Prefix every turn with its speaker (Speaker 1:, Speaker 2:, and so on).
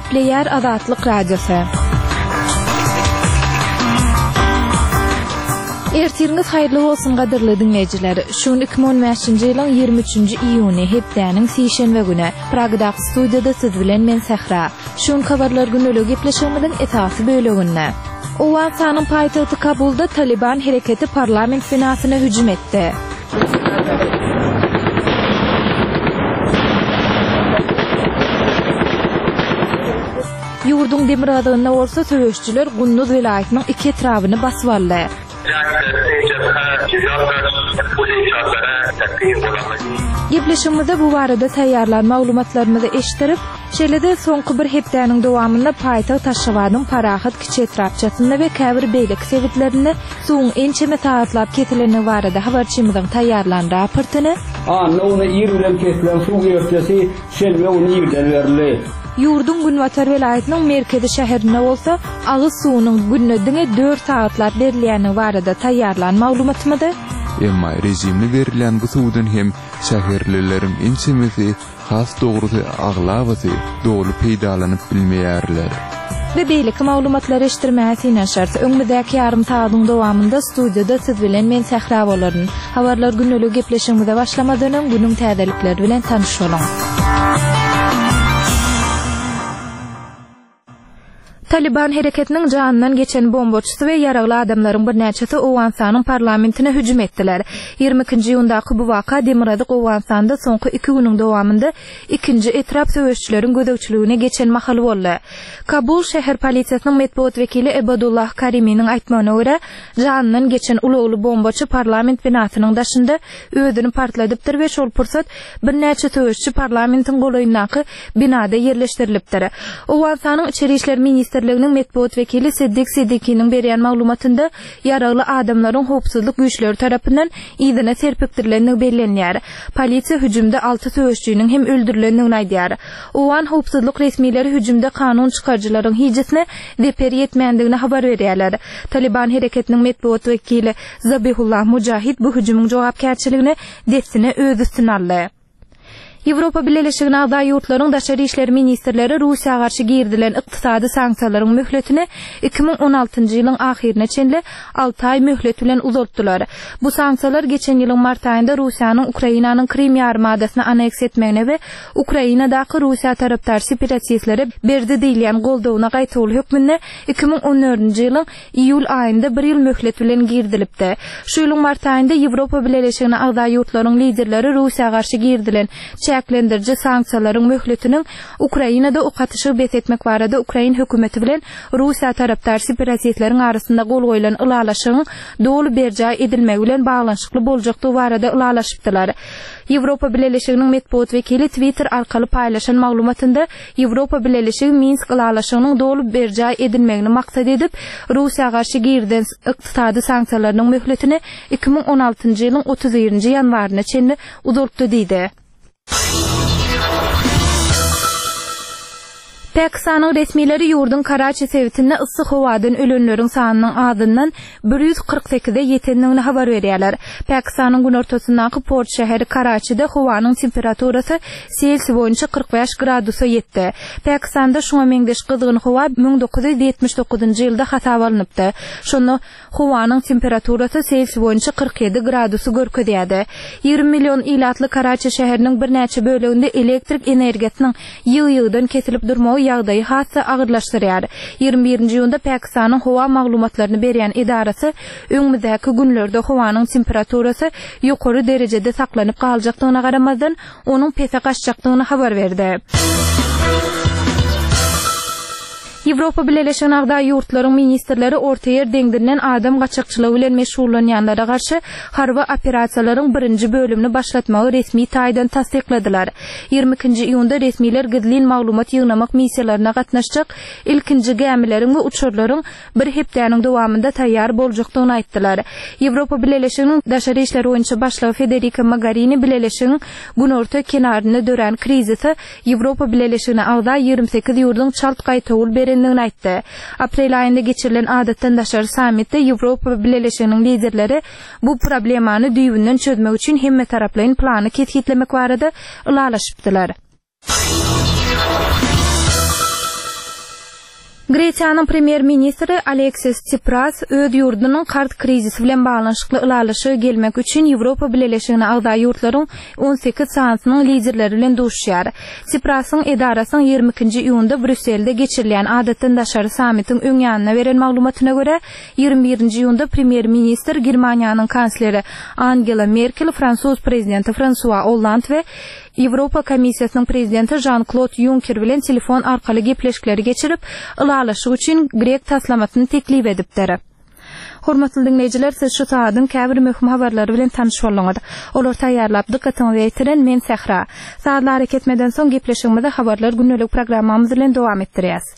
Speaker 1: Nükleer Azatlyk Radiosu. Ertiriniz hayırlı olsun gadyrly dinleyijiler. Şun 2015-nji ýylyň 23-nji iýuny hepdäniň sişenbe güni Pragda studiýada siz bilen men Sehra. Şun habarlar günlük gepleşigimiziň esasy böleginde. Owensanyň paýtagty Kabulda Taliban hereketi parlament binasyna hüjüm etdi. Ýurdun demir adyna bolsa söýüşçüler Gunnuz vilayatynyň iki etrawyny basyp aldy. Gepleşimizde bu barada taýýarlan maglumatlarymyzy eşdirip, şeýlede soňky bir hepdäniň dowamynda paýtag Taşşabadyň Parahat kiçi etrapçasynda we käbir beýlik sebitlerini soň ençeme taýýarlap ketileni barada habarçymyzyň taýýarlan raportyny
Speaker 2: ony ýer bilen kesilen suw ýörtesi şelme ony ýerden berildi.
Speaker 1: Ýurdun Günwatar vilayatynyň merkezi şäherine bolsa, agyz suwunyň günnediňe 4 saatlar berilýäni barada taýýarlan maglumatymydy.
Speaker 3: Emma rejimli verilen bu suwdan hem şäherlileriň ençemesi has dogrusy aglawaty dogry peýdalanyp bilmeýärler.
Speaker 1: Ve beýlik maglumatlar eşdirmäsine şart öňmüzdäki ýarym saýatyň dowamynda studiýada siz bilen men Sehra bolaryn. Habarlar günlük gepleşigimize başlamadan öň günüň täzelikleri bilen tanışalım. Taliban hereketiniň janyndan geçen bomboçysy we ýaragly adamlaryň bir näçesi Owensanyň parlamentine hüjüm etdiler. 22-nji ýyldaky bu waka Demirhazyk Owensanda soňky 2 güniň dowamynda ikinji etrap söýüşçüleriň gödökçiligine geçen mahaly boldy. Kabul şäher polisiýasynyň medpuat wekili Ebadullah Karimiň aýtmagyna görä, janyndan geçen ulugly bomboçy parlament binasynyň daşynda özüni partladypdyr we şol pursat bir näçe söýüşçü parlamentiň golaýyndaky binada ýerleşdirilipdir. Owensanyň içeri işler ministrliginiň medpuat wekili Siddik Siddikiň berýän maglumatynda ýaragly adamlaryň howpsuzlyk güýçleri tarapyndan ýygyna serpikdirileni bellenýär. Polisiýa hüjümde 6 söýüşçüniň hem öldürilendigini aýdýar. Owan howpsuzlyk resmiýetleri hüjümde kanun çykarjylaryň hijisine deper ýetmeýändigini habar berýärler. Taliban hereketiniň medpuat wekili Zabihullah Mujahid bu hüjümüň jogapkärçiligini dessine öz üstüne aldy. Ýewropa Birleşigine agda ýurtlaryň daşary işleri ministrleri Russiýa garşy girdilen ykdysady sanksiýalaryň möhletini 2016-njy ýylyň ahyrına çenli 6 ay möhlet bilen uzatdylar. Bu sanksiýalar geçen ýylyň mart aýynda Russiýanyň Ukrainanyň Krim ýarymadasyna aneks etmegine we Ukrainadaky Russiýa tarapdar separatistlere berdi diýilen goldawyna gaýtaly hökmüne 2014-nji ýylyň iýul aýynda 1 ýyl möhlet bilen girdilipdi. Şu ýylyň mart aýynda Ýewropa Birleşigine agda ýurtlaryň liderleri Russiýa garşy girdilen çäklendirji sanksiýalaryň möhletiniň Ukrainada okatyşy betetmek barada Ukrain hökümeti bilen Russiýa tarapdar separatistleriň arasynda gol goýulan ılalaşygyň dogry berjä edilmegi bilen baglanşykly boljakdy barada ılalaşypdylar. Ýewropa Birleşiginiň medpuat wekili Twitter arkaly paýlaşan maglumatynda Ýewropa Birleşigi Minsk ılalaşygynyň dogry berjä edilmegini maksat edip Russiýa garşy girdilen ykdysady sanksiýalaryň möhletini 2016-njy ýylyň 31-nji ýanwaryna çenli uzatdy diýdi. Pakistanyň resmiýetleri ýurdun Karachi sewitinde yssyk howadan ölenleriň sanynyň adyndan 148-e ýetendigini habar berýärler. Pakistanyň günortasyndaky port şäheri Karachi'de howanyň temperaturasy Selsius boýunça 45 gradusa ýetdi. Pakistanda şoňa meňdeş gyzgyn howa 1979-njy ýylda hasaba alınıpdy. Şonu howanyň temperaturasy Selsius boýunça 47 gradusy görkezýärdi. 20 million ilatly Karachi şäheriniň bir näçe böleginde elektrik energiýasynyň ýyl-ýyldan kesilip durmagy ýagdaýy hassa agyrlaşdyrýar. 21-nji ýylda Pakistanyň howa maglumatlaryny berýän idarasy öňümüzdäki günlerde howanyň temperaturasy ýokary derejede saklanyp galjakdygyna garamazdan onuň pese gaçjakdygyny habar berdi. Ýewropa Birleşigine agda ýurtlaryň ministrleri Orta Ýer deňdinden adam gaçakçylygy bilen meşgullanýanlara garşy harby operasiýalaryň birinji bölümini başlatmagy resmi taýdan tasdikladylar. 22-nji iýunda resmiýetler gizlin maglumat ýygnamak missiýalaryna gatnaşjak ilkinji gemileriň we uçurlaryň bir hepdäniň dowamynda taýýar boljakdygyny aýtdylar. Ýewropa Birleşiginiň daşary işler boýunça başlygy Federica Mogherini Birleşigiň günorta kenaryny dören krizisi Ýewropa Birleşigine agda 28 ýurdun çalt gaýtawyl berendigini aýtdy. Aprel aýynda geçirilen adatdan daşary sammitde Ýewropa Birleşiginiň liderleri bu problemany düýbünden çözmek üçin hemme taraplaryň plany ketgitlemek barada ılalaşypdylar. Greçiýanyň premier ministri Aleksis Tsipras öz ýurdunyň kart krizisi bilen baglanşykly ylalyşy gelmek üçin Ýewropa Birleşigine agda ýurtlaryň 18 sansynyň liderleri bilen duşýar. Tsiprasyň edarasyň 22-nji iýunda Brüsselde geçirilýän adatdan daşary sammitiň öň ýanyna beren maglumatyna görä 21-nji iýunda premier ministr Germaniýanyň kansleri Angela Merkel, Fransuz prezidenti François Hollande we Ýewropa Komissiýasynyň prezidenti Jean-Claude Juncker bilen telefon arkaly gepleşikleri geçirip ylalyşy üçin Grek taslamatyny teklip edipdir. Hormatly dinleýijiler, siz şu saatyň käbir möhüm habarlary bilen tanyş bolňyz. Olar taýýarlap dikkatyňizi ýetiren men Sehra. Saatlar hareket etmeden soň gepleşigimizde habarlar günnelik programmamyz bilen dowam etdirýäs.